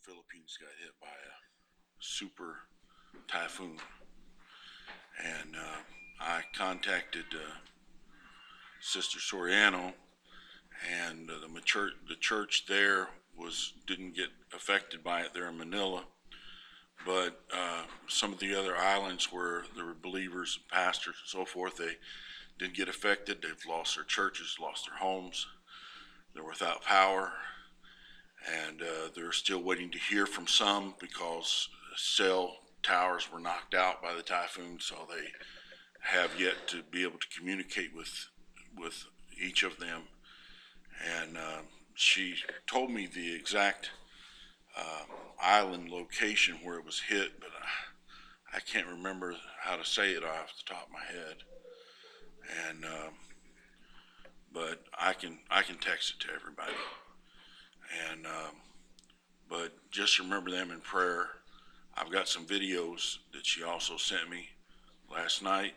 Philippines got hit by a super typhoon, and I contacted Sister Soriano, and the church there didn't get affected by it there in Manila, but some of the other islands where there were believers, pastors, and so forth, they didn't get affected. They've lost their churches, lost their homes. They're without power, and they're still waiting to hear from some because cell towers were knocked out by the typhoon, so they have yet to be able to communicate with each of them. And she told me the exact island location where it was hit, but I can't remember how to say it off the top of my head. And but I can text it to everybody. And but just remember them in prayer. I've got some videos that she also sent me last night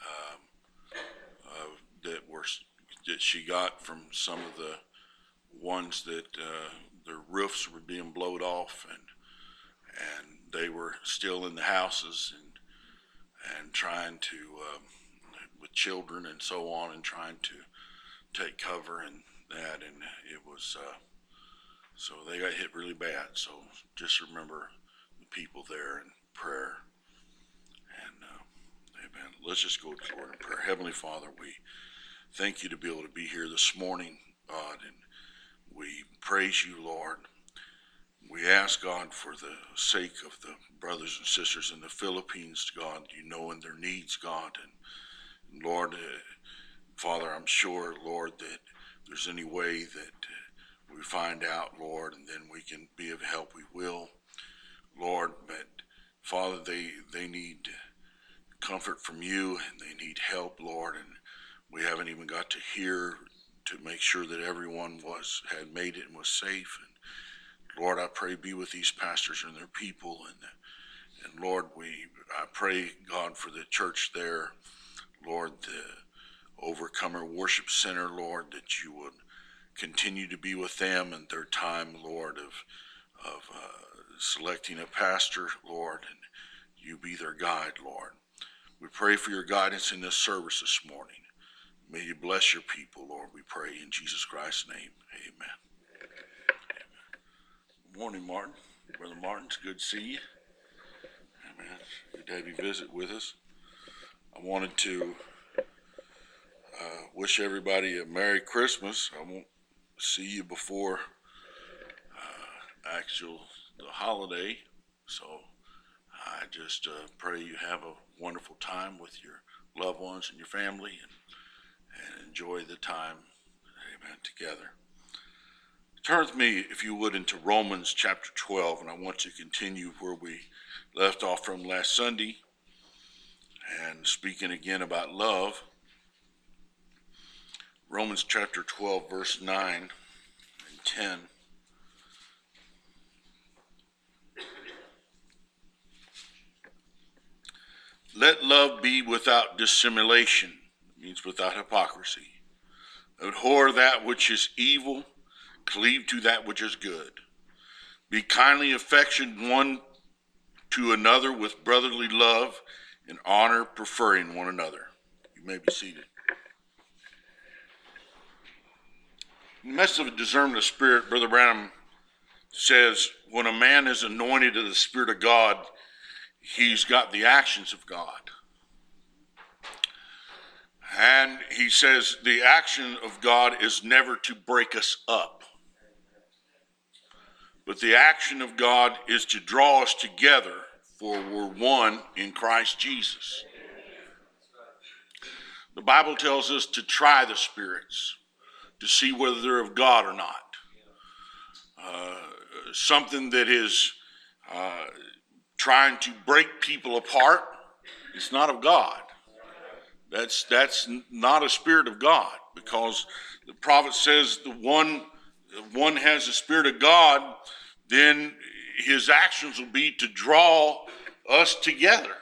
that she got from some of the ones that their roofs were being blowed off, and they were still in the houses and trying to with children and so on, and trying to take cover and that, and it was so they got hit really bad. So just remember the people there in prayer. And amen. Let's just go to the Lord in prayer. Heavenly Father, we thank you to be able to be here this morning, God, and we praise you, Lord. We ask, God, for the sake of the brothers and sisters in the Philippines, God, you know, and their needs, God. And Lord, Father, I'm sure, Lord, that if there's any way that we find out, Lord, and then we can be of help, we will, Lord. But Father, they need comfort from you, and they need help, Lord, and we haven't even got to hear to make sure that everyone had made it and was safe. And Lord, I pray be with these pastors and their people, and Lord, I pray, God, for the church there, Lord, the Overcomer Worship Center, Lord, that you would continue to be with them in their time, Lord, of selecting a pastor, Lord, and you be their guide, Lord. We pray for your guidance in this service this morning. May you bless your people, Lord, we pray in Jesus Christ's name. Amen. Good morning, Martin. Brother Martin, it's good to see you. Amen. Good to have you visit with us. I wanted to wish everybody a Merry Christmas. I won't see you before the holiday, so I just pray you have a wonderful time with your loved ones and your family, and enjoy the time, amen, together. Turn with me, if you would, into Romans chapter 12, and I want to continue where we left off from last Sunday, and speaking again about love. Romans chapter 12, verse 9 and 10. Let love be without dissimulation, means without hypocrisy. Abhor that which is evil, cleave to that which is good. Be kindly affectioned one to another with brotherly love and honor, preferring one another. You may be seated. In the midst of a discernment of spirit, Brother Branham says, when a man is anointed of the Spirit of God, he's got the actions of God. And he says the action of God is never to break us up, but the action of God is to draw us together, for we're one in Christ Jesus. The Bible tells us to try the spirits to see whether they're of God or not. Something that is trying to break people apart, it's not of God. That's not a spirit of God, because the prophet says one has the Spirit of God, then his actions will be to draw us together,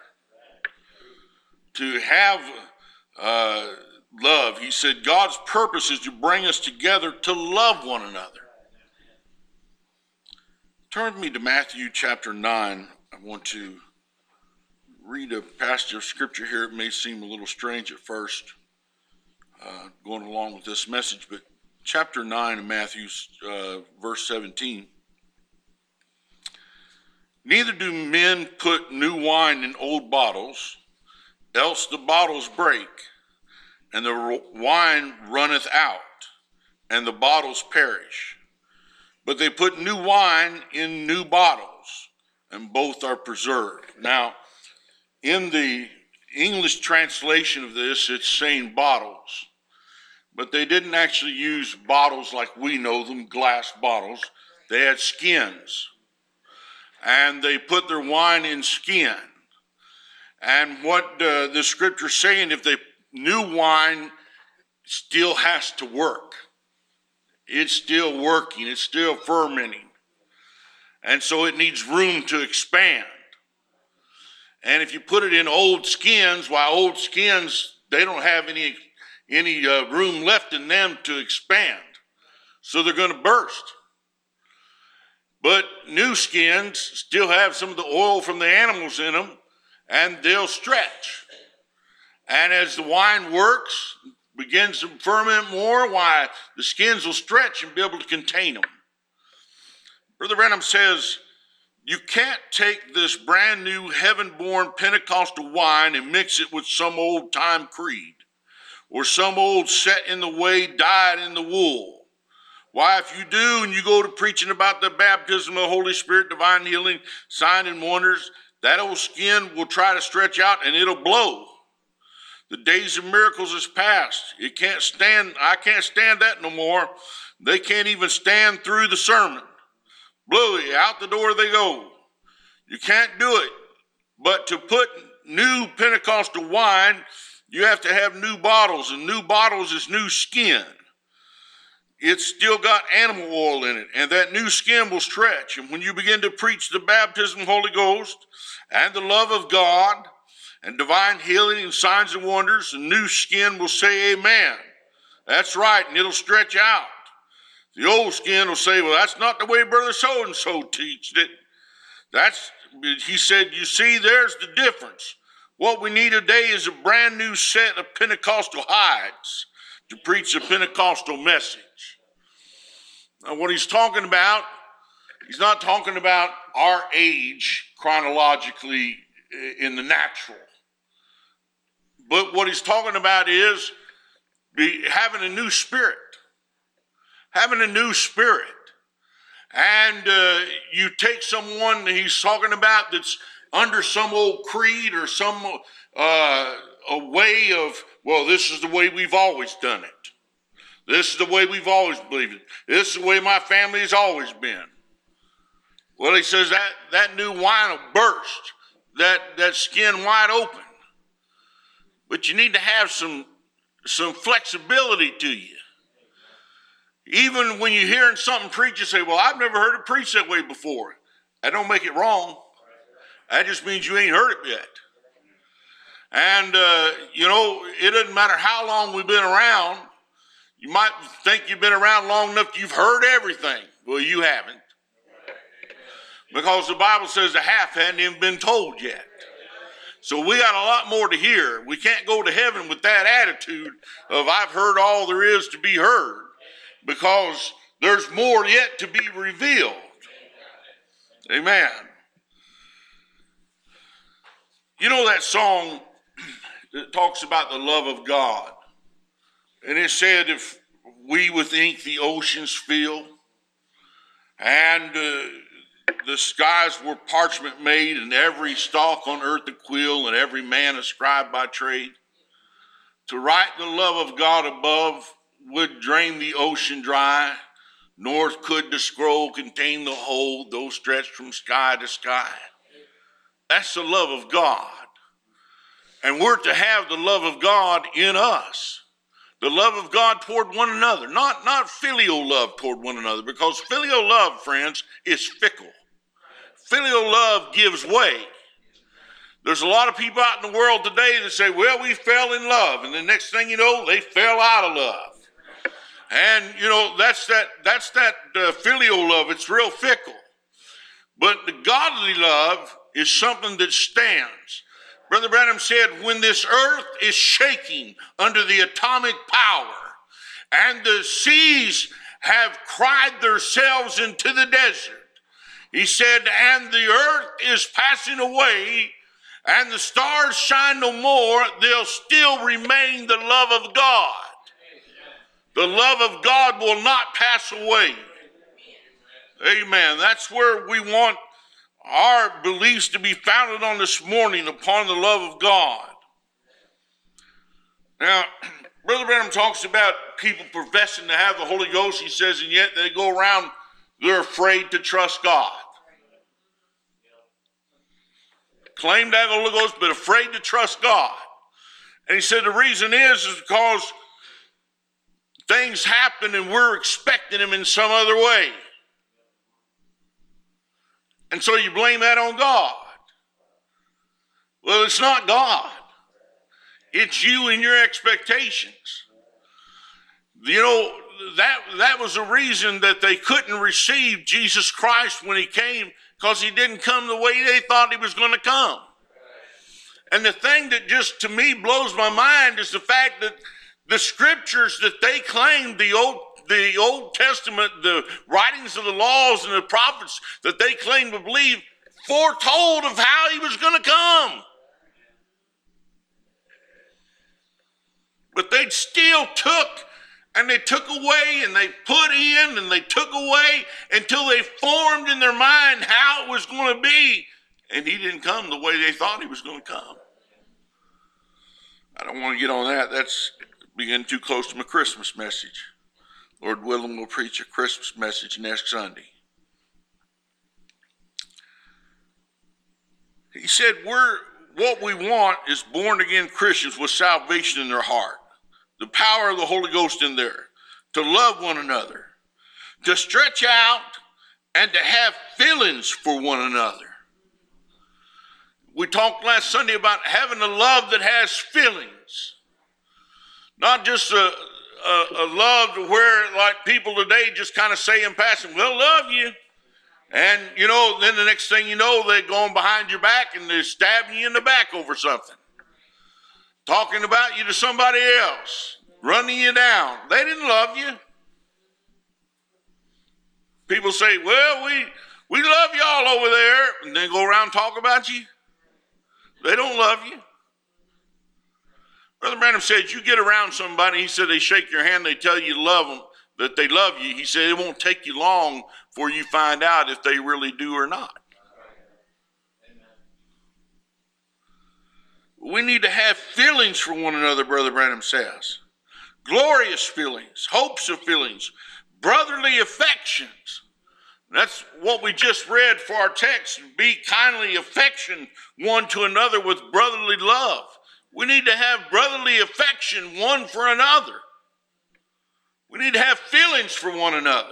to have love. He said God's purpose is to bring us together to love one another. Turn with me to Matthew chapter 9. I want to read a passage of scripture here. It may seem a little strange at first, going along with this message, but chapter 9 of Matthew, verse 17. Neither do men put new wine in old bottles, else the bottles break, and the wine runneth out, and the bottles perish. But they put new wine in new bottles, and both are preserved. Now, in the English translation of this, it's saying bottles, but they didn't actually use bottles like we know them, glass bottles. They had skins, and they put their wine in skin. And what the scripture's saying, if they new wine still has to work. It's still working. It's still fermenting. And so it needs room to expand. And if you put it in old skins, old skins, they don't have any room left in them to expand. So they're going to burst. But new skins still have some of the oil from the animals in them, and they'll stretch. And as the wine works, begins to ferment more, the skins will stretch and be able to contain them. Brother Branham says, you can't take this brand new heaven-born Pentecostal wine and mix it with some old-time creed or some old set in the way, dyed in the wool. Why, if you do and you go to preaching about the baptism of the Holy Spirit, divine healing, signs and wonders, that old skin will try to stretch out and it'll blow. The days of miracles is past. I can't stand that no more. They can't even stand through the sermon. Blowy, out the door they go. You can't do it. But to put new Pentecostal wine, you have to have new bottles, and new bottles is new skin. It's still got animal oil in it, and that new skin will stretch. And when you begin to preach the baptism of the Holy Ghost and the love of God, and divine healing and signs and wonders, the new skin will say amen. That's right, and it'll stretch out. The old skin will say, well, that's not the way Brother so-and-so teached it. He said, you see, there's the difference. What we need today is a brand new set of Pentecostal hides to preach the Pentecostal message. Now, what he's talking about, he's not talking about our age chronologically in the natural. But what he's talking about is having a new spirit. Having a new spirit. And you take someone he's talking about that's under some old creed or some a way of, well, this is the way we've always done it. This is the way we've always believed it. This is the way my family has always been. Well, he says that new wine will burst, that skin wide open. But you need to have some flexibility to you. Even when you're hearing something preached, you say, well, I've never heard it preached that way before. That don't make it wrong. That just means you ain't heard it yet. And, it doesn't matter how long we've been around. You might think you've been around long enough, you've heard everything. Well, you haven't. Because the Bible says the half hadn't even been told yet. So we got a lot more to hear. We can't go to heaven with that attitude of I've heard all there is to be heard, because there's more yet to be revealed. Amen. You know that song that talks about the love of God? And it said, if we with ink the oceans fill, and the skies were parchment made, and every stalk on earth a quill, and every man a scribe by trade. To write the love of God above would drain the ocean dry, nor could the scroll contain the whole, though stretched from sky to sky. That's the love of God. And we're to have the love of God in us. The love of God toward one another. Not filial love toward one another, because filial love, friends, is fickle. Filial love gives way. There's a lot of people out in the world today that say, well, we fell in love. And the next thing you know, they fell out of love. And, that's that filial love. It's real fickle. But the godly love is something that stands. Brother Branham said, when this earth is shaking under the atomic power and the seas have cried themselves into the desert, he said, and the earth is passing away and the stars shine no more, there'll still remain the love of God. The love of God will not pass away. Amen. That's where we want our beliefs to be founded on this morning, upon the love of God. Now, Brother Branham talks about people professing to have the Holy Ghost. He says, and yet they go around, they're afraid to trust God. Claim to have the Holy Ghost, but afraid to trust God. And he said the reason is because things happen and we're expecting them in some other way. And so you blame that on God. Well, it's not God. It's you and your expectations. You know, that was the reason that they couldn't receive Jesus Christ when he came, because he didn't come the way they thought he was going to come. And the thing that just to me blows my mind is the fact that the scriptures that they claimed, the Old Testament, the writings of the laws and the prophets that they claimed to believe, foretold of how he was going to come. But they still took and they took away and they put in and they took away until they formed in their mind how it was going to be. And he didn't come the way they thought he was going to come. I don't want to get on that. That's getting too close to my Christmas message. Lord willing, we'll preach a Christmas message next Sunday. He said, what we want is born again Christians with salvation in their heart, the power of the Holy Ghost in there, to love one another, to stretch out and to have feelings for one another. We talked last Sunday about having a love that has feelings, not just a love to where like people today just kind of say in passing, well, love you. And, you know, then the next thing you know, they're going behind your back and they're stabbing you in the back over something. Talking about you to somebody else, running you down. They didn't love you. People say, well, we love y'all over there, and then go around and talk about you. They don't love you. Brother Branham said, you get around somebody, he said they shake your hand, they tell you love them, that they love you. He said it won't take you long before you find out if they really do or not. We need to have feelings for one another, Brother Branham says. Glorious feelings, hopes of feelings, brotherly affections. That's what we just read for our text. Be kindly affection one to another with brotherly love. We need to have brotherly affection one for another. We need to have feelings for one another.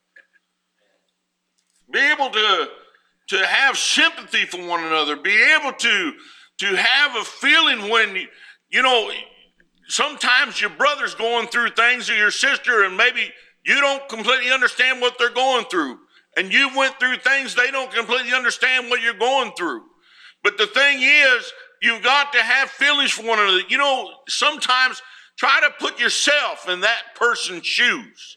Be able to have sympathy for one another. Be able to have a feeling when, you know, sometimes your brother's going through things or your sister and maybe you don't completely understand what they're going through. And you went through things they don't completely understand what you're going through. But the thing is, you've got to have feelings for one another. You know, sometimes try to put yourself in that person's shoes.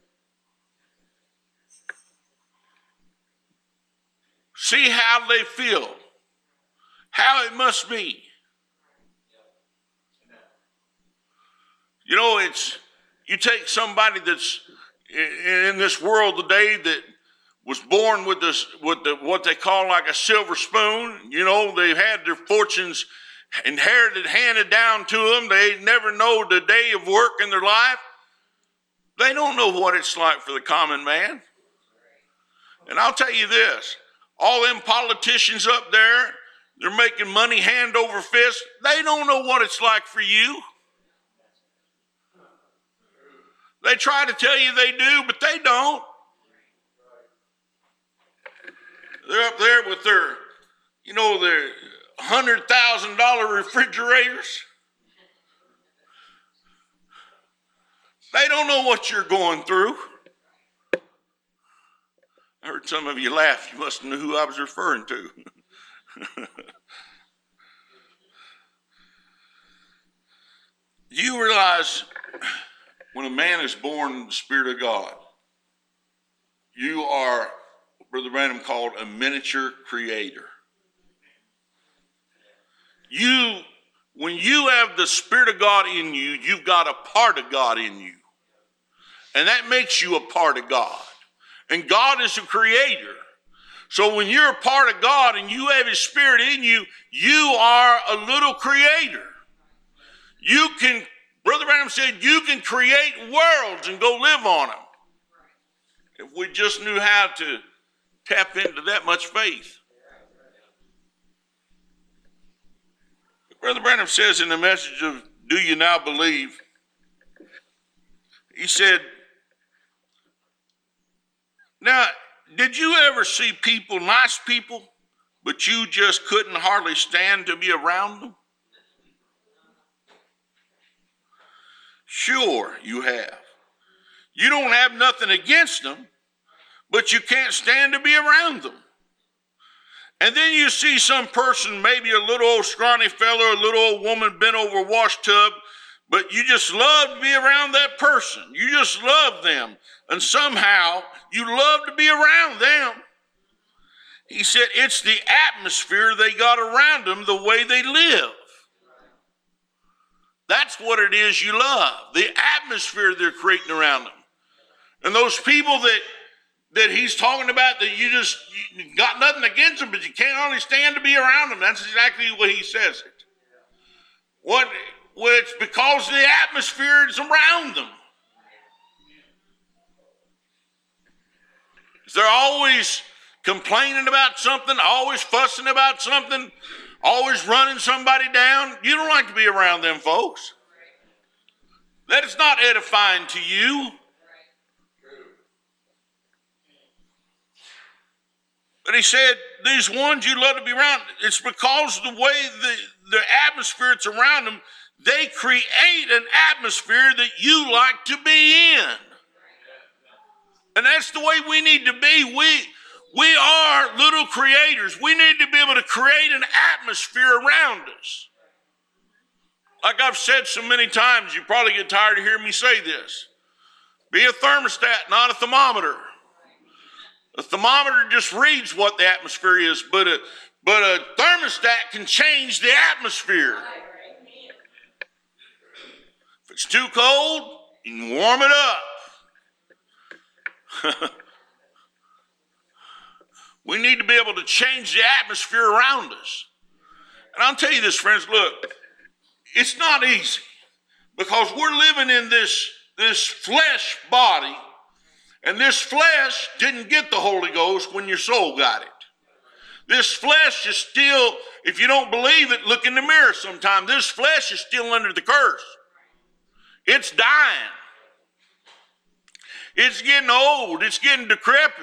See how they feel. How it must be. You know, you take somebody that's in this world today that was born with what they call like a silver spoon. You know, they've had their fortunes inherited, handed down to them. They never know the day of work in their life. They don't know what it's like for the common man. And I'll tell you this, all them politicians up there, they're making money hand over fist. They don't know what it's like for you. They try to tell you they do, but they don't. They're up there with their, you know, their $100,000 refrigerators. They don't know what you're going through. I heard some of you laugh. You must know who I was referring to. You realize when a man is born in the Spirit of God, you are, Brother Branham called, a miniature creator. When you have the Spirit of God in you, you've got a part of God in you. And that makes you a part of God. And God is a creator. So when you're a part of God and you have His Spirit in you, you are a little creator. You can, Brother Branham said, you can create worlds and go live on them. If we just knew how to tap into that much faith. Brother Branham says in the message of Do You Now Believe, he said, now, did you ever see people, nice people, but you just couldn't hardly stand to be around them? Sure, you have. You don't have nothing against them, but you can't stand to be around them. And then you see some person, maybe a little old scrawny fella, a little old woman bent over a wash tub, but you just love to be around that person. You just love them. And somehow you love to be around them. He said it's the atmosphere they got around them, the way they live. That's what it is you love, the atmosphere they're creating around them. And those people that he's talking about, that you got nothing against them, but you can't hardly stand to be around them. That's exactly what he says it. Well, it's because the atmosphere is around them. They're always complaining about something, always fussing about something, always running somebody down. You don't like to be around them folks. That is not edifying to you. But he said, these ones you love to be around, it's because the way the atmosphere that's around them, they create an atmosphere that you like to be in. And that's the way we need to be. We are little creators. We need to be able to create an atmosphere around us. Like I've said so many times, you probably get tired of hearing me say this. Be a thermostat, not a thermometer. A thermometer just reads what the atmosphere is, but a thermostat can change the atmosphere. If it's too cold, you can warm it up. We need to be able to change the atmosphere around us. And I'll tell you this, friends, look, it's not easy because we're living in this flesh body, and this flesh didn't get the Holy Ghost when your soul got it. This flesh is still, if you don't believe it, look in the mirror sometime. This flesh is still under the curse. It's dying. It's getting old. It's getting decrepit.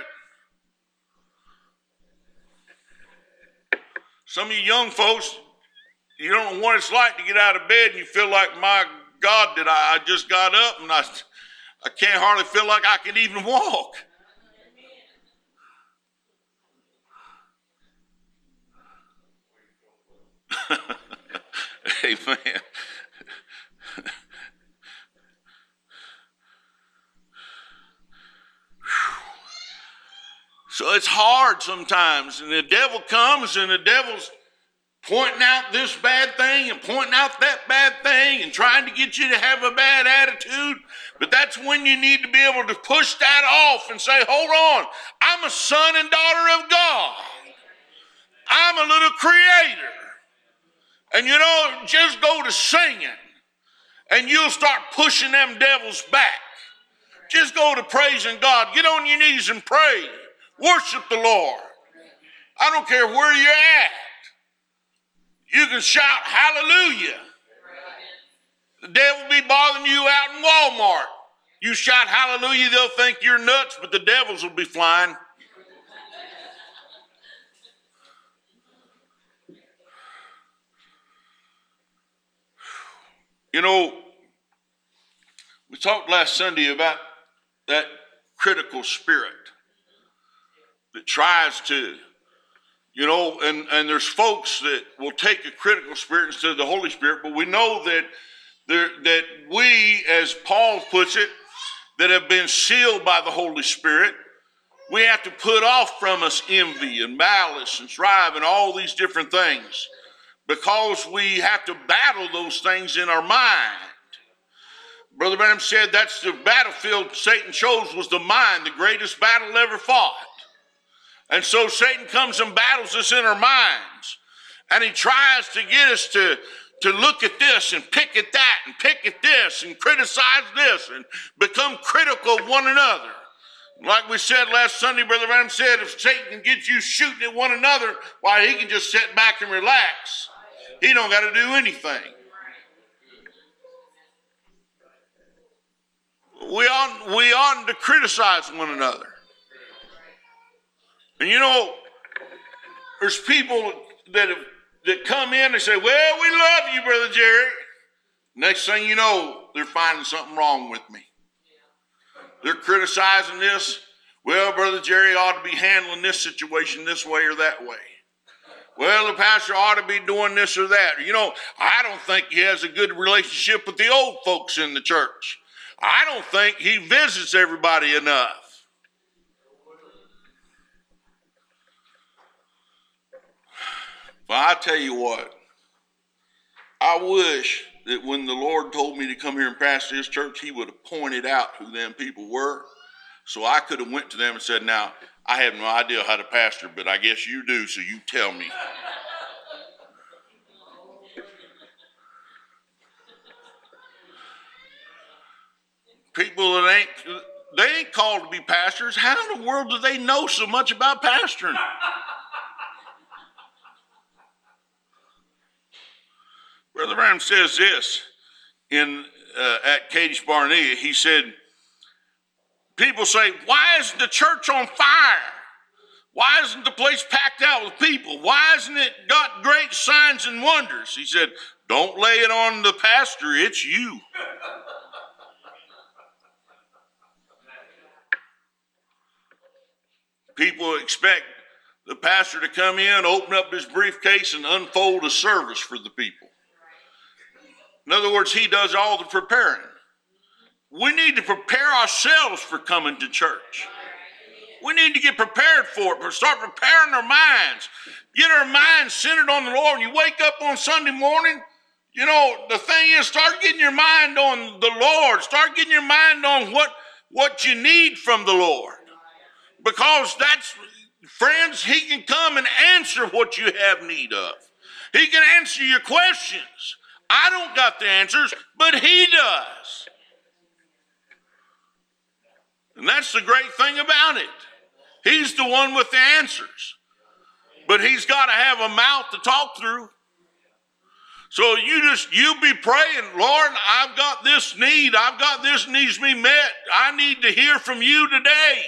Some of you young folks, you don't know what it's like to get out of bed and you feel like, my God, did I just got up and I can't hardly feel like I can even walk. Amen. So it's hard sometimes, and the devil comes and the devil's pointing out this bad thing and pointing out that bad thing and trying to get you to have a bad attitude. But that's when you need to be able to push that off and say, hold on, I'm a son and daughter of God. I'm a little creator. And you know, just go to singing and you'll start pushing them devils back. Just go to praising God. Get on your knees and pray. Worship the Lord. I don't care where you're at. You can shout hallelujah. The devil will be bothering you out in Walmart. You shout hallelujah, they'll think you're nuts, but the devils will be flying. You know, we talked last Sunday about that critical spirit. that tries to, and there's folks that will take a critical spirit instead of the Holy Spirit, but we know that we, as Paul puts it, that have been sealed by the Holy Spirit, we have to put off from us envy and malice and strife and all these different things, because we have to battle those things in our mind. Brother Branham said that's the battlefield Satan chose, was the mind, the greatest battle ever fought. And so Satan comes and battles us in our minds. And he tries to get us to look at this and pick at that and pick at this and criticize this and become critical of one another. Like we said last Sunday, Brother Branham said, if Satan can get you shooting at one another, why, he can just sit back and relax. He don't got to do anything. We oughtn't to criticize one another. And there's people that come in and say, well, we love you, Brother Jerry. Next thing you know, they're finding something wrong with me. They're criticizing this. Well, Brother Jerry ought to be handling this situation this way or that way. Well, the pastor ought to be doing this or that. I don't think he has a good relationship with the old folks in the church. I don't think he visits everybody enough. Well, I tell you what, I wish that when the Lord told me to come here and pastor this church, he would have pointed out who them people were, so I could have went to them and said, now, I have no idea how to pastor, but I guess you do, so you tell me. People that ain't called to be pastors, how in the world do they know so much about pastoring? Brother Branham says this at Kadesh Barnea. He said, people say, why isn't the church on fire? Why isn't the place packed out with people? Why hasn't it got great signs and wonders? He said, don't lay it on the pastor, it's you. People expect the pastor to come in, open up his briefcase, and unfold a service for the people. In other words, he does all the preparing. We need to prepare ourselves for coming to church. We need to get prepared for it, start preparing our minds. Get our minds centered on the Lord. When you wake up on Sunday morning, the thing is, start getting your mind on the Lord. Start getting your mind on what you need from the Lord. Because friends, he can come and answer what you have need of. He can answer your questions. I don't got the answers, but he does. And that's the great thing about it. He's the one with the answers. But he's got to have a mouth to talk through. So you be praying, Lord, I've got this need. I've got this needs to be met. I need to hear from you today.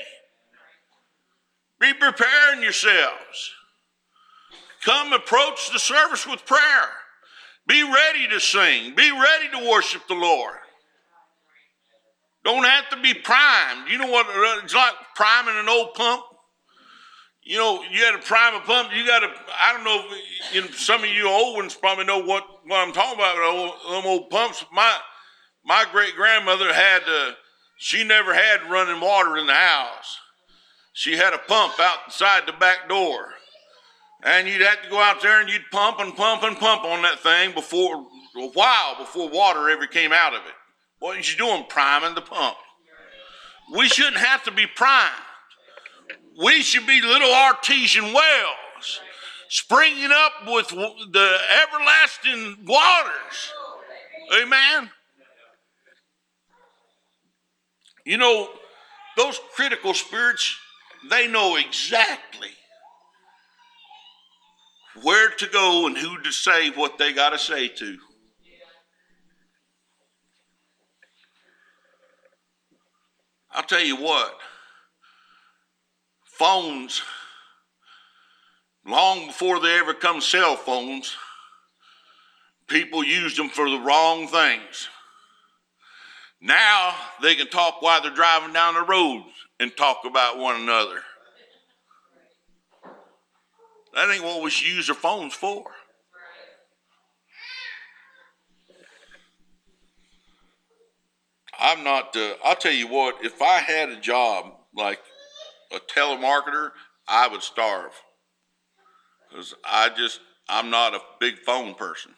Be preparing yourselves. Come approach the service with prayer. Be ready to sing. Be ready to worship the Lord. Don't have to be primed. You know what? It's like priming an old pump. You got to prime a pump. I don't know if some of you old ones probably know what I'm talking about, them old pumps. My great-grandmother she never had running water in the house. She had a pump outside the back door. And you'd have to go out there and you'd pump and pump and pump on that thing before water ever came out of it. What is she doing? Priming the pump. We shouldn't have to be primed. We should be little artesian wells, springing up with the everlasting waters. Amen? Those critical spirits, they know exactly where to go and who to say what they got to say to. I'll tell you what, phones, long before they ever come cell phones, people used them for the wrong things. Now they can talk while they're driving down the road and talk about one another. That ain't what we should use our phones for. I'll tell you what, if I had a job like a telemarketer, I would starve. Because I'm not a big phone person.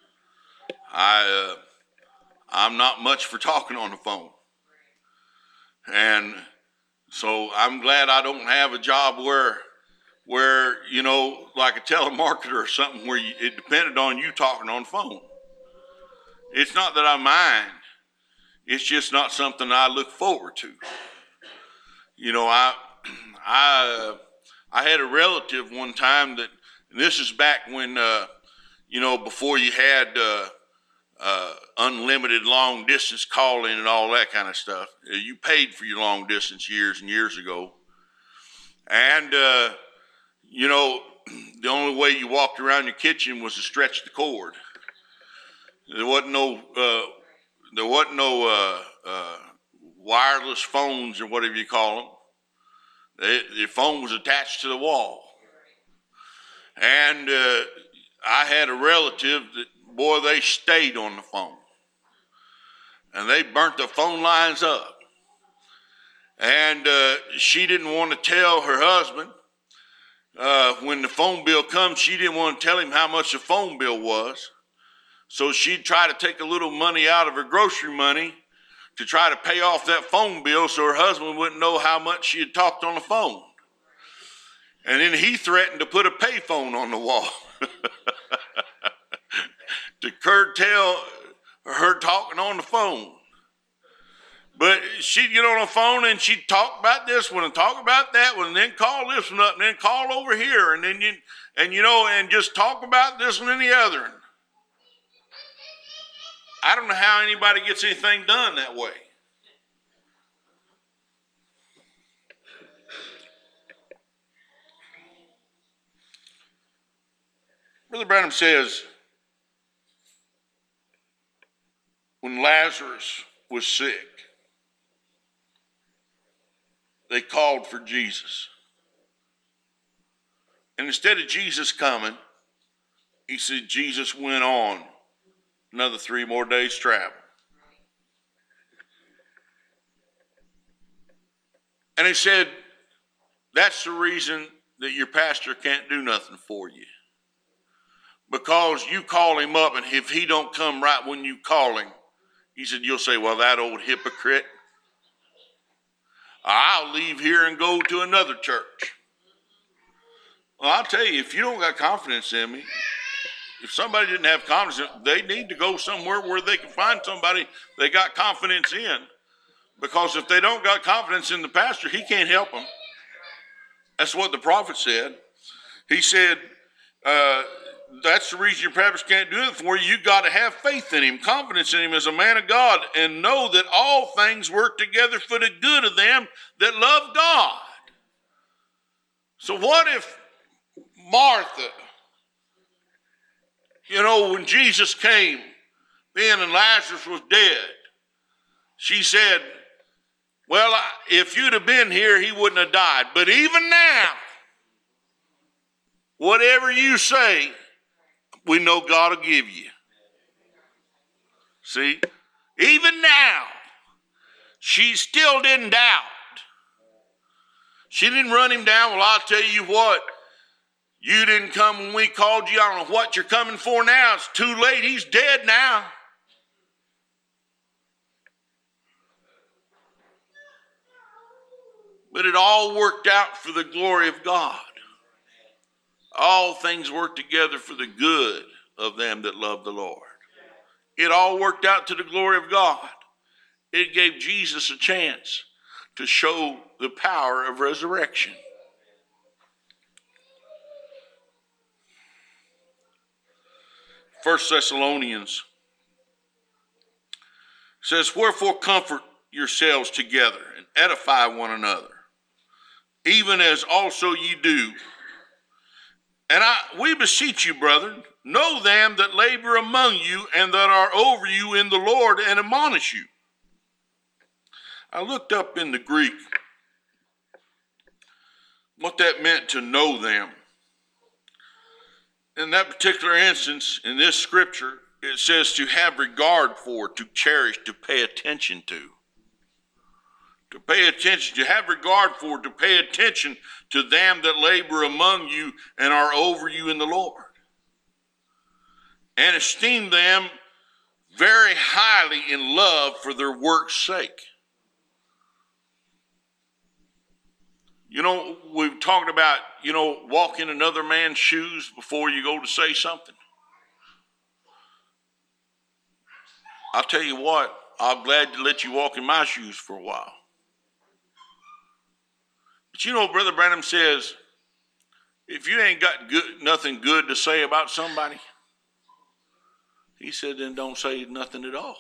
I'm not much for talking on the phone. And so I'm glad I don't have a job where you know, like a telemarketer or something where it depended on you talking on the phone. It's not that I mind. It's just not something I look forward to. You know, I had a relative one time that, and this is back when, you know, before you had unlimited long distance calling and all that kind of stuff. You paid for your long distance years and years ago. And, you know, the only way you walked around your kitchen was to stretch the cord. There wasn't no wireless phones or whatever you call them. The phone was attached to the wall. And I had a relative that, boy, they stayed on the phone. And they burnt the phone lines up. And she didn't want to tell her husband when the phone bill comes, she didn't want to tell him how much the phone bill was. So she'd try to take a little money out of her grocery money to try to pay off that phone bill so her husband wouldn't know how much she had talked on the phone. And then he threatened to put a payphone on the wall to curtail her talking on the phone. But she'd get on the phone and she'd talk about this one and talk about that one and then call this one up and then call over here and then and just talk about this one and the other. I don't know how anybody gets anything done that way. Brother Branham says, when Lazarus was sick, they called for Jesus. And instead of Jesus coming, he said Jesus went on another 3 more days travel. And he said, that's the reason that your pastor can't do nothing for you. Because you call him up, and if he don't come right when you call him, he said, you'll say, well, that old hypocrite. I'll leave here and go to another church. Well, I'll tell you, if you don't got confidence in me, if somebody didn't have confidence, they need to go somewhere where they can find somebody they got confidence in. Because if they don't got confidence in the pastor, he can't help them. That's what the prophet said. He said, that's the reason your pastor can't do it for you. You got to have faith in him, confidence in him as a man of God, and know that all things work together for the good of them that love God. So what if Martha, when Jesus came then and Lazarus was dead, she said, well, if you'd have been here, he wouldn't have died. But even now, whatever you say, we know God will give you. See? Even now, she still didn't doubt. She didn't run him down. Well, I'll tell you what. You didn't come when we called you. I don't know what you're coming for now. It's too late. He's dead now. But it all worked out for the glory of God. All things work together for the good of them that love the Lord. It all worked out to the glory of God. It gave Jesus a chance to show the power of resurrection. First Thessalonians says, wherefore comfort yourselves together and edify one another, even as also ye do. And we beseech you, brethren, know them that labor among you and that are over you in the Lord and admonish you. I looked up in the Greek what that meant to know them. in that particular instance, in this scripture, it says to have regard for, to cherish, to pay attention to. To pay attention, to have regard for, to pay attention to them that labor among you and are over you in the Lord. And esteem them very highly in love for their work's sake. You know, we've talked about, walk in another man's shoes before you go to say something. I'll tell you what, I'm glad to let you walk in my shoes for a while. But Brother Branham says, if you ain't got nothing good to say about somebody, he said, then don't say nothing at all.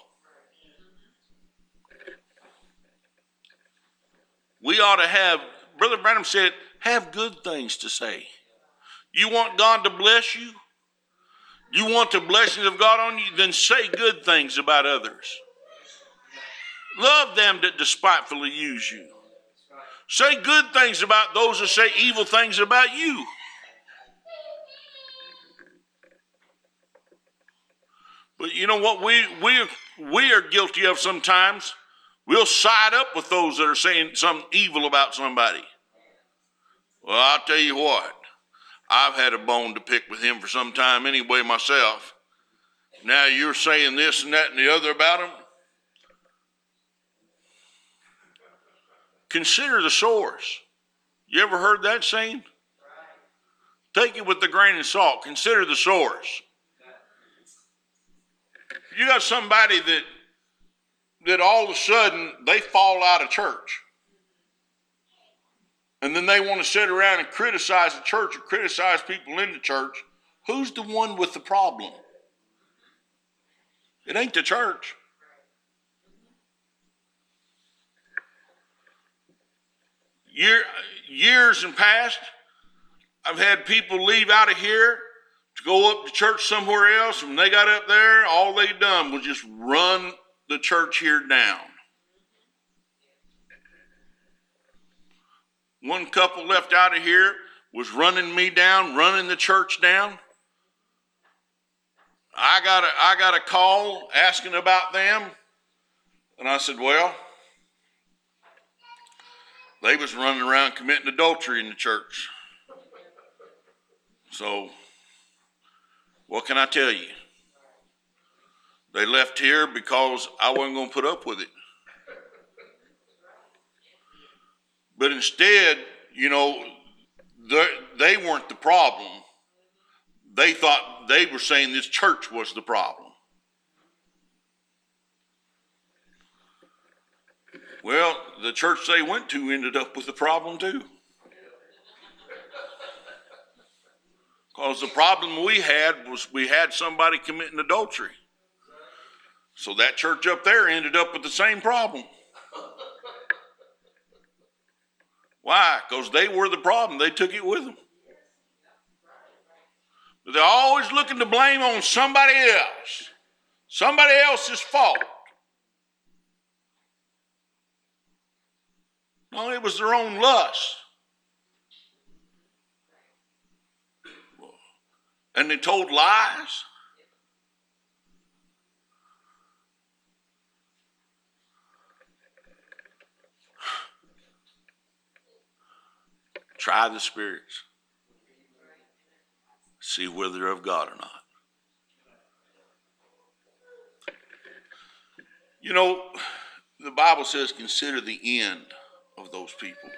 We ought to have, Brother Branham said, have good things to say. You want God to bless you? You want the blessings of God on you? Then say good things about others. Love them that despitefully use you. Say good things about those that say evil things about you. But you know what we are guilty of sometimes? We'll side up with those that are saying something evil about somebody. Well, I'll tell you what. I've had a bone to pick with him for some time anyway myself. Now you're saying this and that and the other about him. Consider the source. You ever heard that saying? Take it with a grain of salt. Consider the source. You got somebody that all of a sudden they fall out of church. And then they want to sit around and criticize the church or criticize people in the church. Who's the one with the problem? It ain't the church. Years in past, I've had people leave out of here to go up to church somewhere else. And when they got up there, all they done was just run the church here down. One couple left out of here was running me down, running the church down. I got a call asking about them. And I said, well, they was running around committing adultery in the church. So, what can I tell you? They left here because I wasn't going to put up with it. But instead, they weren't the problem. They thought they were saying this church was the problem. Well, the church they went to ended up with the problem too. Because the problem we had was we had somebody committing adultery. So that church up there ended up with the same problem. Why? Because they were the problem. They took it with them. But they're always looking to blame on somebody else. Somebody else's fault. No, it was their own lust. And they told lies. Try the spirits. See whether they're of God or not. The Bible says consider the end of those people.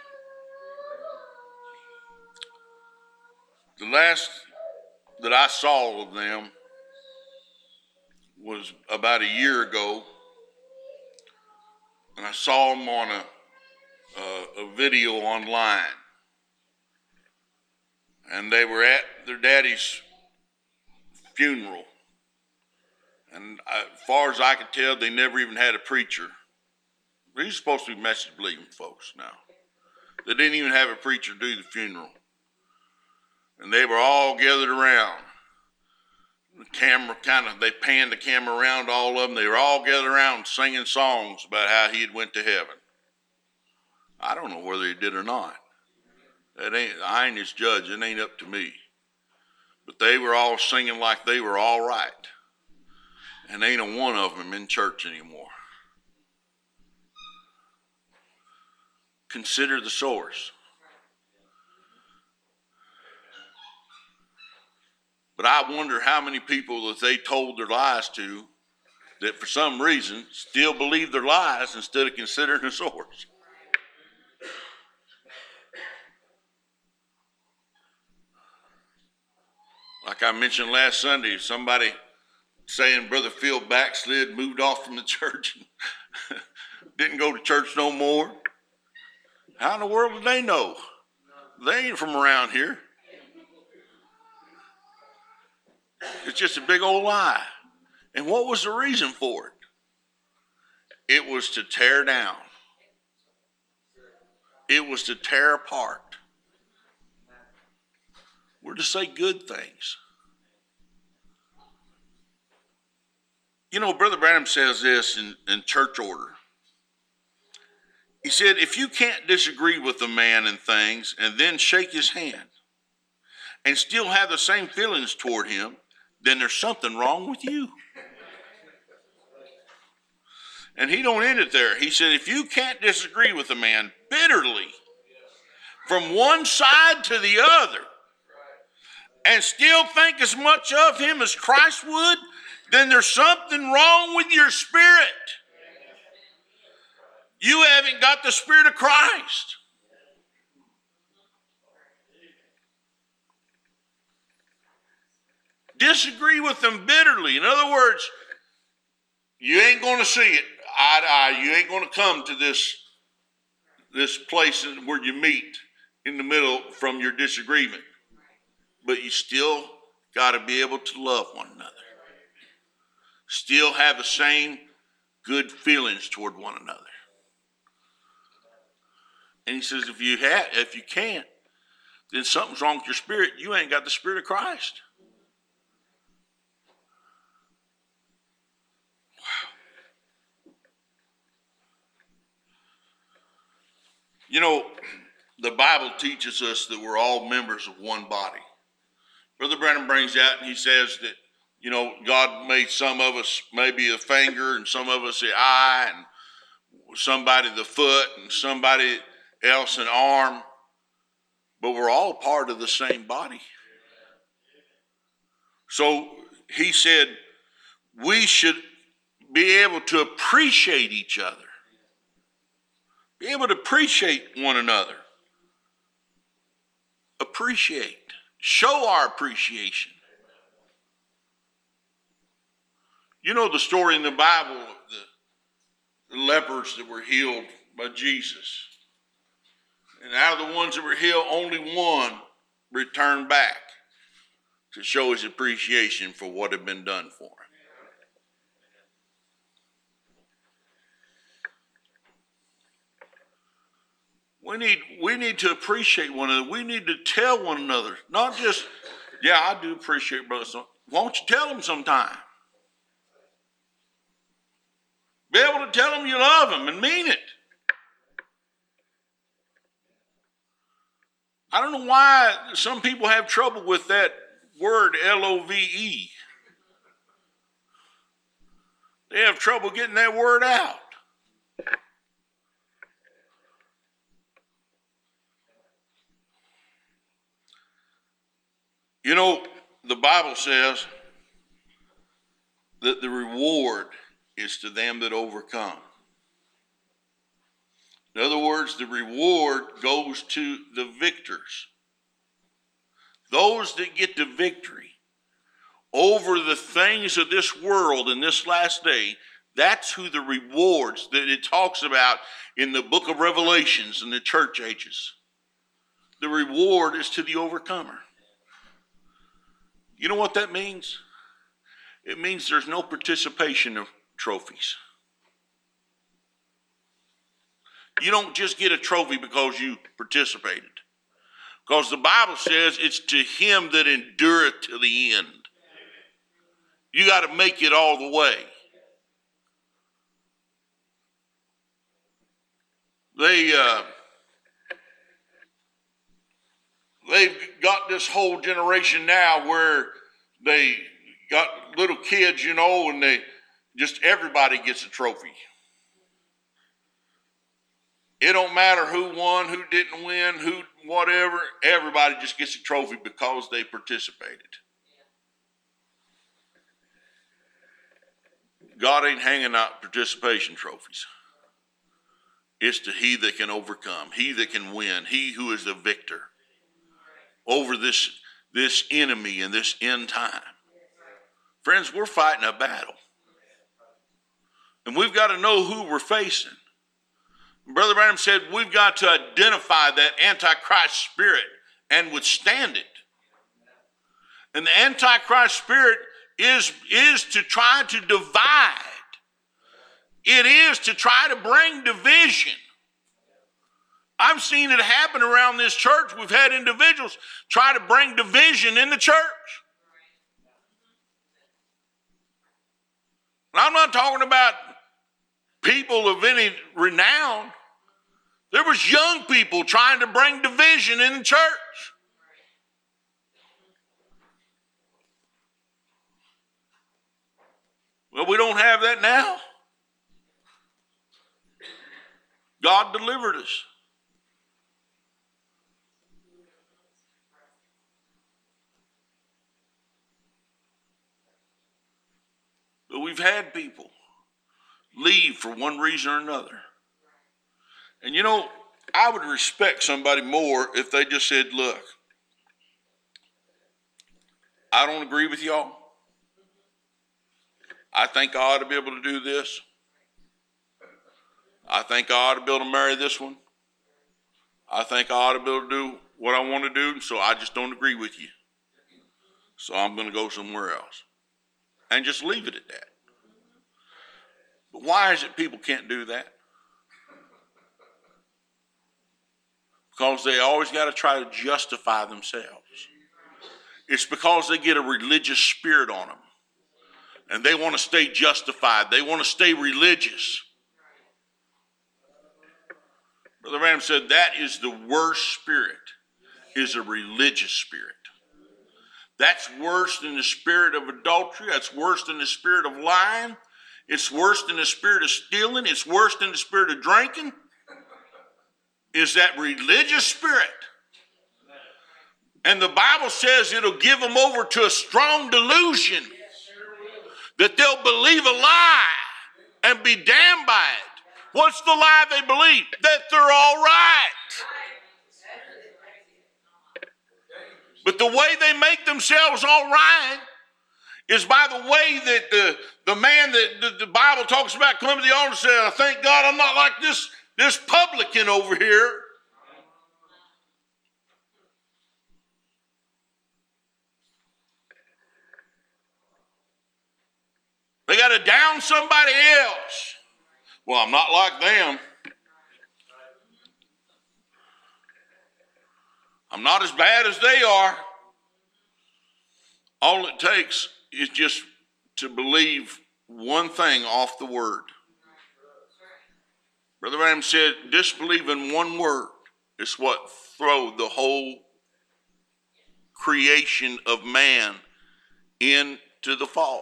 The last that I saw of them was about a year ago. And I saw them on a video online. And they were at their daddy's funeral. And as far as I could tell, they never even had a preacher. He's supposed to be message believing folks now. They didn't even have a preacher do the funeral. And they were all gathered around. The camera they panned the camera around all of them. They were all gathered around singing songs about how he had went to heaven. I don't know whether he did or not. I ain't his judge. It ain't up to me. But they were all singing like they were all right. And ain't a one of them in church anymore. Consider the source. But I wonder how many people that they told their lies to that for some reason still believe their lies instead of considering the source. Like I mentioned last Sunday, somebody saying Brother Phil backslid, moved off from the church, and didn't go to church no more. How in the world do they know? They ain't from around here. It's just a big old lie. And what was the reason for it? It was to tear down. It was to tear apart. We're to say good things. You know, Brother Branham says this in church order. He said, if you can't disagree with a man in things and then shake his hand and still have the same feelings toward him, then there's something wrong with you. And he don't end it there. He said, if you can't disagree with a man bitterly from one side to the other and still think as much of him as Christ would, then there's something wrong with your spirit. You haven't got the Spirit of Christ. Disagree with them bitterly. In other words, you ain't going to see it eye to eye. You ain't going to come to this place where you meet in the middle from your disagreement. But you still got to be able to love one another. Still have the same good feelings toward one another. And he says, if you can't, then something's wrong with your spirit. You ain't got the Spirit of Christ. Wow. You know, the Bible teaches us that we're all members of one body. Brother Branham brings out and he says that, you know, God made some of us maybe a finger and some of us the eye and somebody the foot and somebody else an arm, but we're all part of the same body. So he said we should be able to appreciate each other, be able to appreciate one another, show our appreciation. You know the story in the Bible of the lepers that were healed by Jesus. And out of the ones that were healed, only one returned back to show his appreciation for what had been done for him. We need to appreciate one another. We need to tell one another, not just, yeah, I do appreciate brother. Why don't you tell them sometime? Be able to tell them you love them and mean it. I don't know why some people have trouble with that word, L-O-V-E. They have trouble getting that word out. You know, the Bible says that the reward is to them that overcome. In other words, the reward goes to the victors. Those that get the victory over the things of this world in this last day, that's who the rewards that it talks about in the book of Revelations in the church ages. The reward is to the overcomer. You know what that means? It means there's no participation of trophies. You don't just get a trophy because you participated. Because the Bible says it's to him that endureth to the end. You got to make it all the way. they've got this whole generation now where they got little kids, you know, and everybody gets a trophy. It don't matter who won, who didn't win, who whatever. Everybody just gets a trophy because they participated. God ain't hanging out participation trophies. It's to he that can overcome, he that can win, he who is the victor over this enemy in this end time. Friends, we're fighting a battle. And we've got to know who we're facing. Brother Branham said we've got to identify that Antichrist spirit and withstand it. And the Antichrist spirit is to try to divide. It is to try to bring division. I've seen it happen around this church. We've had individuals try to bring division in the church. And I'm not talking about people of any renown. There was young people trying to bring division in the church. Well, we don't have that now. God delivered us. But we've had people leave for one reason or another. And you know, I would respect somebody more if they just said, look, I don't agree with y'all. I think I ought to be able to do this. I think I ought to be able to marry this one. I think I ought to be able to do what I want to do, so I just don't agree with you. So I'm going to go somewhere else. And just leave it at that. But why is it people can't do that? Because they always got to try to justify themselves. It's because they get a religious spirit on them. And they want to stay justified. They want to stay religious. Brother Branham said that is the worst spirit, is a religious spirit. That's worse than the spirit of adultery. That's worse than the spirit of lying. It's worse than the spirit of stealing. It's worse than the spirit of drinking. Is that religious spirit. And the Bible says it'll give them over to a strong delusion that they'll believe a lie and be damned by it. What's the lie they believe? That they're all right. But the way they make themselves all right is by the way that the man that the Bible talks about coming to the altar said, I thank God I'm not like this publican over here. They got to down somebody else. Well, I'm not like them. I'm not as bad as they are. All it takes is just to believe one thing off the word. Brother Branham said, disbelieve in one word is what throw the whole creation of man into the fall.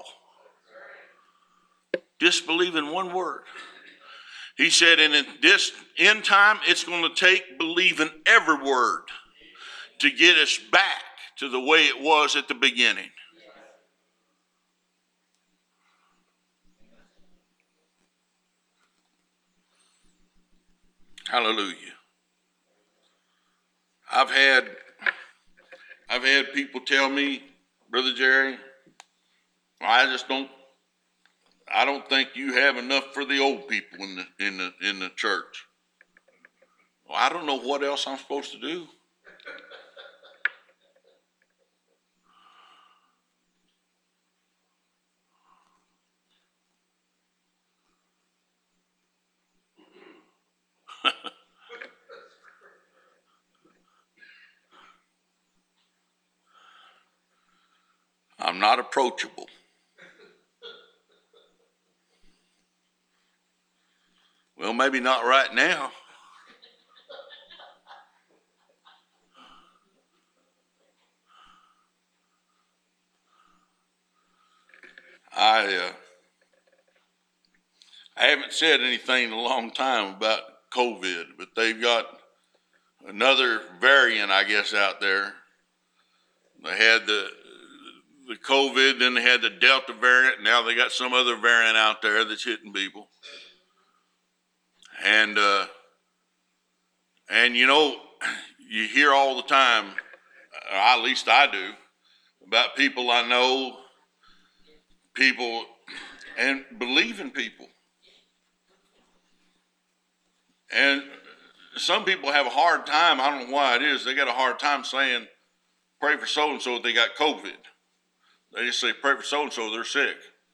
Disbelieve in one word. He said, and in this end time, it's going to take believing every word to get us back to the way it was at the beginning. Hallelujah. I've had people tell me, Brother Jerry, I don't think you have enough for the old people in the church. Well, I don't know what else I'm supposed to do. I'm not approachable. Well, maybe not right now. I haven't said anything in a long time about COVID, but they've got another variant, I guess, out there. They had the COVID, then they had the Delta variant. Now they got some other variant out there that's hitting people. And you know, you hear all the time, or at least I do, about people I know, people, and believing people. And some people have a hard time, I don't know why it is, they got a hard time saying, pray for so-and-so if they got COVID. They just say, pray for so-and-so, they're sick.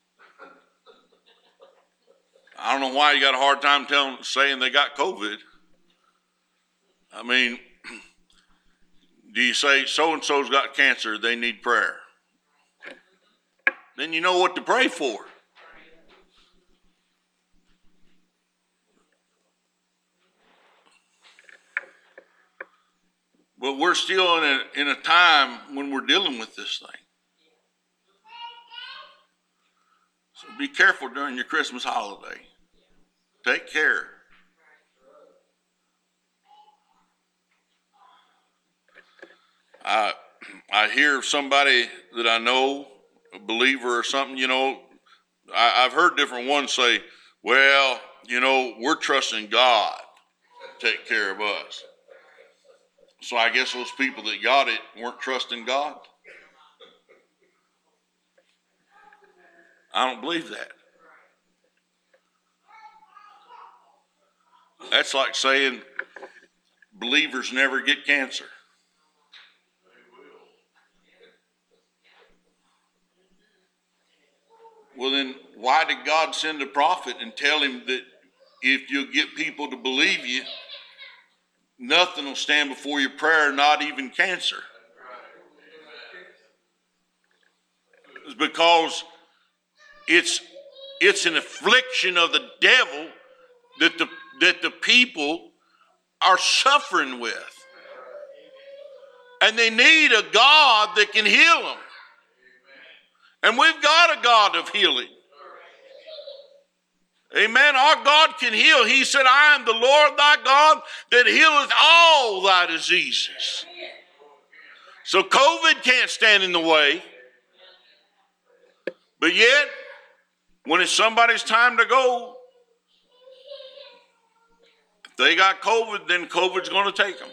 I don't know why you got a hard time saying they got COVID. I mean, do you say so-and-so's got cancer, they need prayer? Then you know what to pray for. But we're still in a time when we're dealing with this thing. So be careful during your Christmas holiday. Take care. I hear somebody that I know, a believer or something, you know, I've heard different ones say, well, you know, we're trusting God to take care of us. So I guess those people that got it weren't trusting God. I don't believe that. That's like saying believers never get cancer. Well, then why did God send a prophet and tell him that if you get people to believe you, nothing will stand before your prayer, not even cancer? It's because it's an affliction of the devil that the people are suffering with. And they need a God that can heal them. And we've got a God of healing. Amen. Our God can heal. He said, I am the Lord thy God that healeth all thy diseases. So COVID can't stand in the way. But yet, when it's somebody's time to go, if they got COVID, then COVID's going to take them.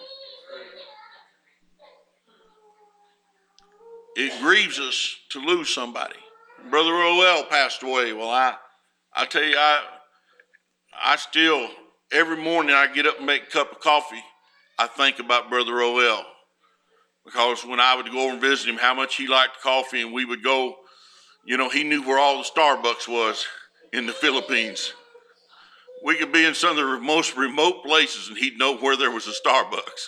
It grieves us to lose somebody. Brother Roel passed away. Well, I tell you, I still, every morning I get up and make a cup of coffee, I think about Brother Roel. Because when I would go over and visit him, how much he liked coffee, and we would go, you know, he knew where all the Starbucks was in the Philippines. We could be in some of the most remote places and he'd know where there was a Starbucks.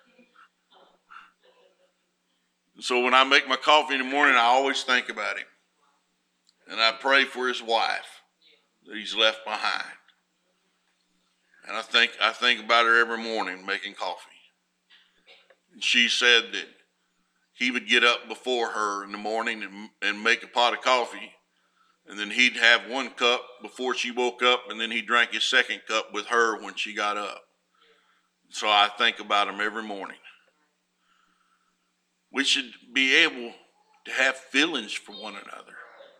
So when I make my coffee in the morning, I always think about him. And I pray for his wife that he's left behind. And I think about her every morning making coffee. And she said that he would get up before her in the morning and make a pot of coffee. And then he'd have one cup before she woke up, and then he drank his second cup with her when she got up. So I think about him every morning. We should be able to have feelings for one another.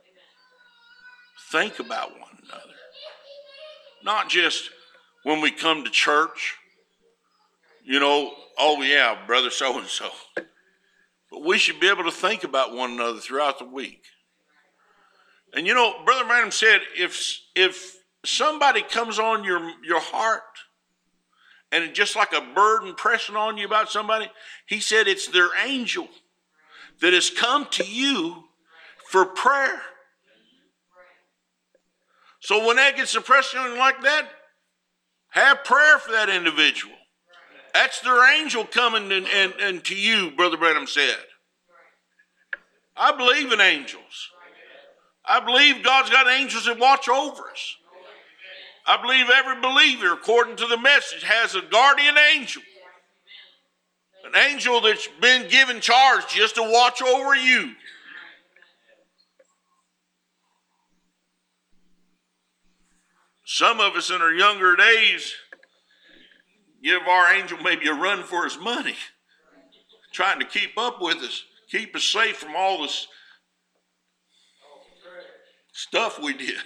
Think about one another. Not just when we come to church, you know, oh yeah, brother so-and-so. But we should be able to think about one another throughout the week. And you know, Brother Branham said, if somebody comes on your heart, and it's just like a burden pressing on you about somebody, he said it's their angel that has come to you for prayer. So when that gets pressed on you like that, have prayer for that individual. That's their angel coming and to you, Brother Branham said. I believe in angels. I believe God's got angels that watch over us. I believe every believer, according to the message, has a guardian angel. An angel that's been given charge just to watch over you. some of us in our younger days give our angel maybe a run for his money, trying to keep up with us, keep us safe from all this stuff we did.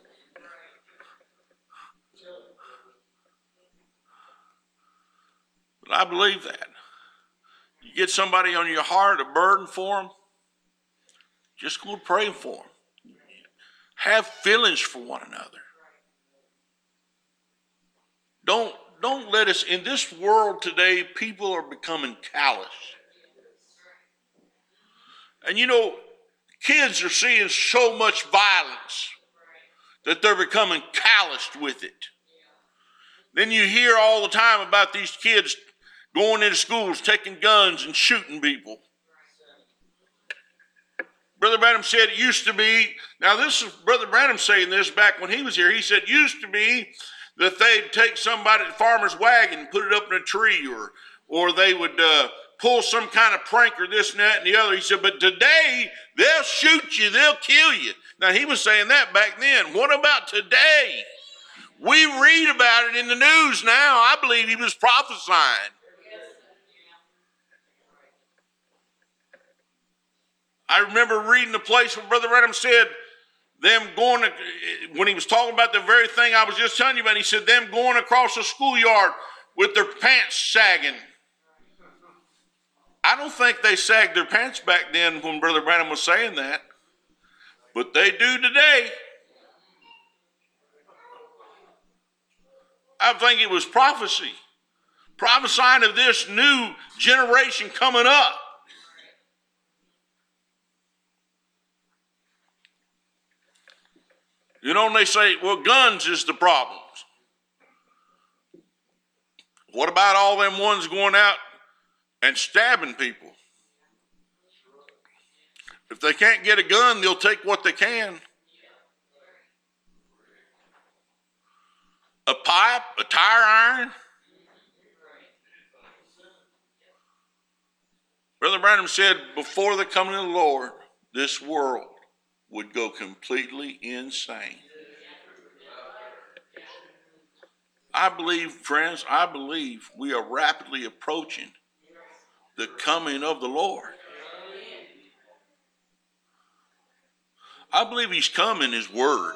But I believe that. You get somebody on your heart, a burden for them, just go pray for them. Have feelings for one another. Don't let us, in this world today, people are becoming callous. And you know, kids are seeing so much violence that they're becoming calloused with it. Then you hear all the time about these kids going into schools, taking guns and shooting people. Brother Branham said it used to be, now this is Brother Branham saying this back when he was here. He said it used to be that they'd take somebody, the farmer's wagon, and put it up in a tree, or they would pull some kind of prank or this and that and the other. He said, but today they'll shoot you, they'll kill you. Now he was saying that back then. What about today? We read about it in the news now. I believe he was prophesying. I remember reading the place where Brother Branham said, them going, when he was talking about the very thing I was just telling you about, he said, them going across the schoolyard with their pants sagging. I don't think they sagged their pants back then when Brother Branham was saying that, but they do today. I think it was prophecy, prophesying of this new generation coming up. You know, and they say, well, guns is the problem. What about all them ones going out and stabbing people? If they can't get a gun, they'll take what they can. A pipe, a tire iron. Brother Branham said, before the coming of the Lord, this world would go completely insane. I believe, friends, I believe we are rapidly approaching the coming of the Lord. I believe he's come in his word.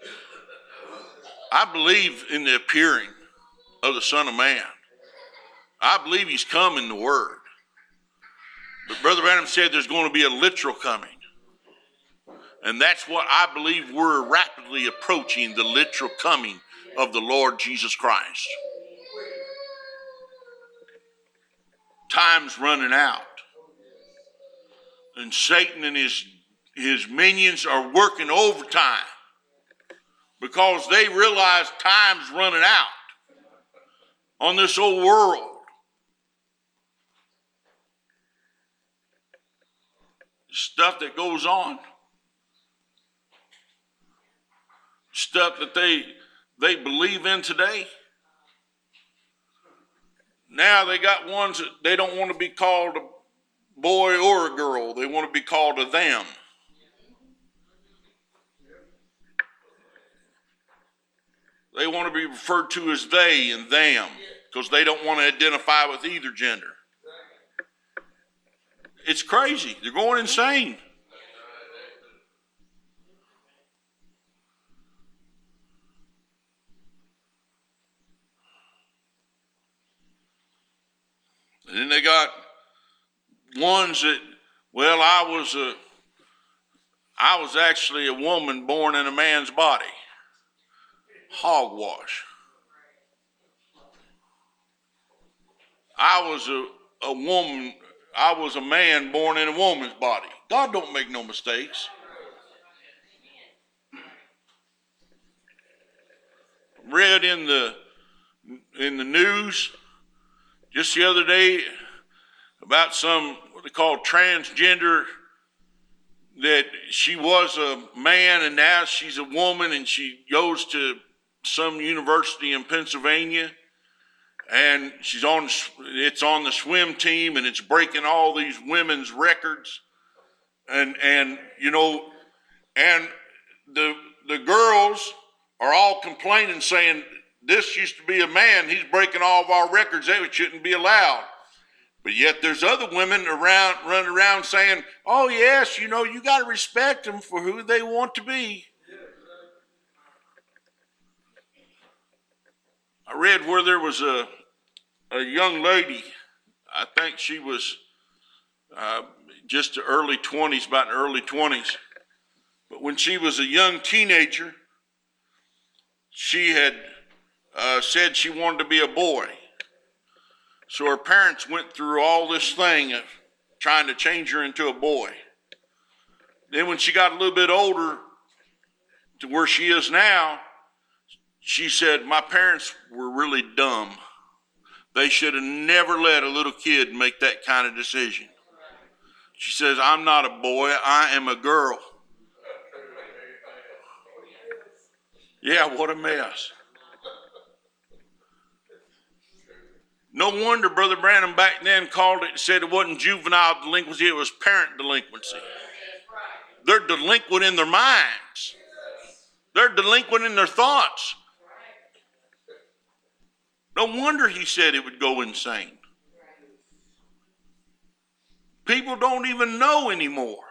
I believe in the appearing of the Son of Man. I believe he's come in the word. But Brother Branham said there's going to be a literal coming. And that's what I believe we're rapidly approaching, the literal coming of the Lord Jesus Christ. Time's running out. And Satan and his minions are working overtime because they realize time's running out on this old world. Stuff that goes on. Stuff that they believe in today. Now they got ones that they don't want to be called a boy or a girl. They want to be called a them. They want to be referred to as they and them because they don't want to identify with either gender. It's crazy. They're going insane. And then they got ones that, well, I was actually a woman born in a man's body. Hogwash. I was a woman, I was a man born in a woman's body. God don't make no mistakes. Read in the news just the other day about some, what they call transgender, that she was a man and now she's a woman and she goes to some university in Pennsylvania and it's on the swim team and it's breaking all these women's records and you know, and the girls are all complaining, saying, this used to be a man, he's breaking all of our records, that shouldn't be allowed. But yet there's other women running around saying, oh yes, you got to respect them for who they want to be. I read where there was a young lady, I think she was just the early 20s, about in the early 20s. But when she was a young teenager, she had said she wanted to be a boy. So her parents went through all this thing of trying to change her into a boy. Then when she got a little bit older to where she is now, she said, my parents were really dumb. They should have never let a little kid make that kind of decision. She says, I'm not a boy, I am a girl. Yeah, what a mess. No wonder Brother Branham back then called it, said it wasn't juvenile delinquency, it was parent delinquency. They're delinquent in their minds. They're delinquent in their thoughts. No wonder he said it would go insane. People don't even know anymore.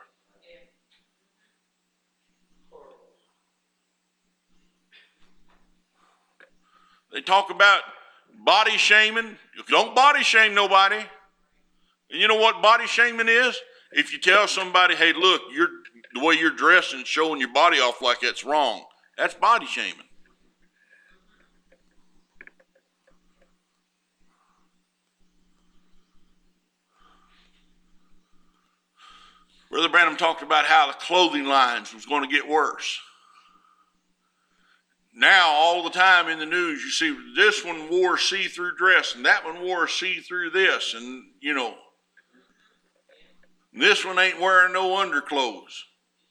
They talk about body shaming. Don't body shame nobody. And you know what body shaming is? If you tell somebody, hey, look, the way you're dressed and showing your body off like that's wrong, that's body shaming. Brother Branham talked about how the clothing lines was going to get worse. Now, all the time in the news, you see this one wore a see-through dress and that one wore a see-through this. And, this one ain't wearing no underclothes.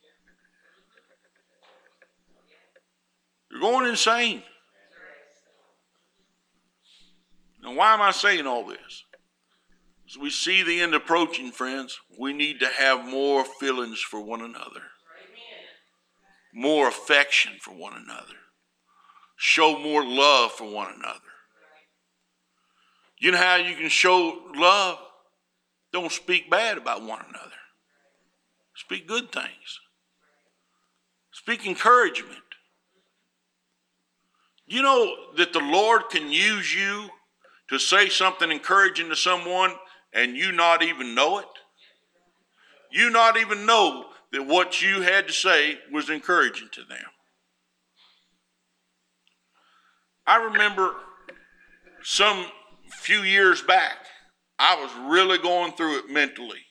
You're going insane. Now, why am I saying all this? As we see the end approaching, friends, we need to have more feelings for one another. More affection for one another. Show more love for one another. You know how you can show love? Don't speak bad about one another. Speak good things. Speak encouragement. You know that the Lord can use you to say something encouraging to someone and you not even know it? You not even know that what you had to say was encouraging to them. I remember some few years back, I was really going through it mentally.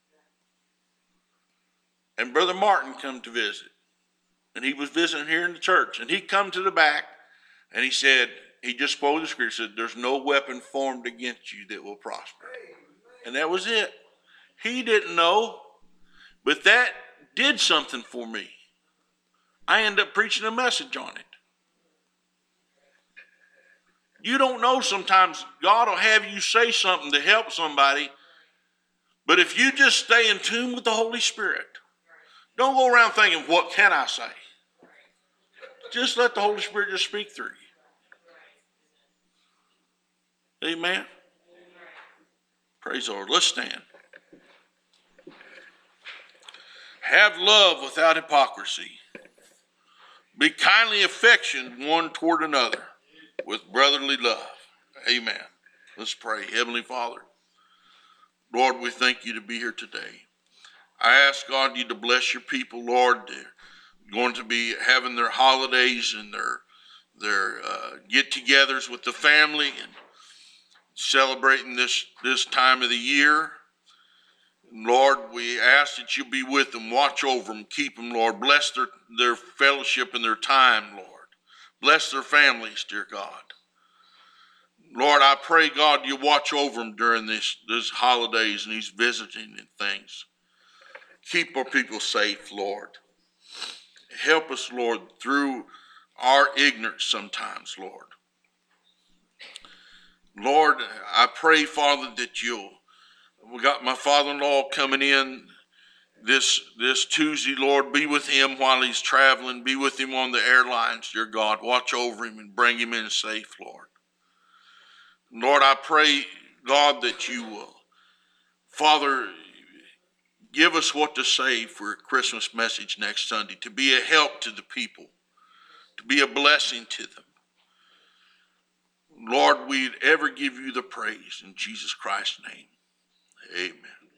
And Brother Martin come to visit. And he was visiting here in the church. And he come to the back and he said, he just spoke the scripture, said, there's no weapon formed against you that will prosper. And that was it. He didn't know, but that did something for me. I ended up preaching a message on it. You don't know, sometimes God will have you say something to help somebody, but if you just stay in tune with the Holy Spirit, don't go around thinking, what can I say? Just let the Holy Spirit just speak through you. Amen. Praise the Lord. Let's stand. Have love without hypocrisy. Be kindly affectioned one toward another with brotherly love. Amen. Let's pray. Heavenly Father, Lord, we thank you to be here today. I ask God you to bless your people, Lord. They're going to be having their holidays and their get-togethers with the family and celebrating this time of the year. Lord, we ask that you be with them, watch over them, keep them, Lord. Bless their fellowship and their time, Lord. Bless their families, dear God. Lord, I pray, God, you watch over them during these holidays and these visiting and things. Keep our people safe, Lord. Help us, Lord, through our ignorance sometimes, Lord. Lord, I pray, Father, that we got my father-in-law coming in this Tuesday, Lord, be with him while he's traveling. Be with him on the airlines, dear God. Watch over him and bring him in safe, Lord. Lord, I pray, God, that you will, Father, give us what to say for a Christmas message next Sunday, to be a help to the people, to be a blessing to them. Lord, we'd ever give you the praise in Jesus Christ's name. Amen.